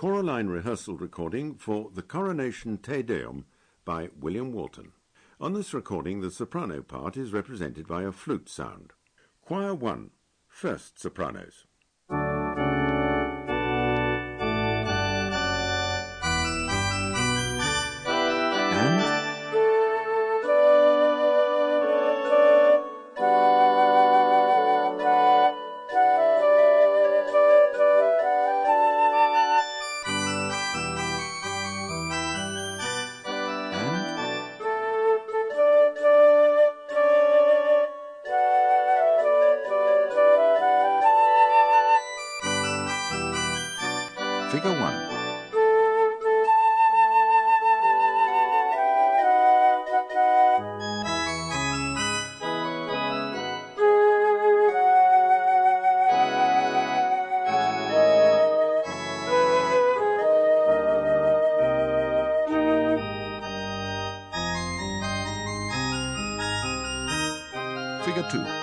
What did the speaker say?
Choraline rehearsal recording for The Coronation Te Deum by William Walton. On this recording, the soprano part is represented by a flute sound. Choir 1, first sopranos. Figure 1. Figure 2.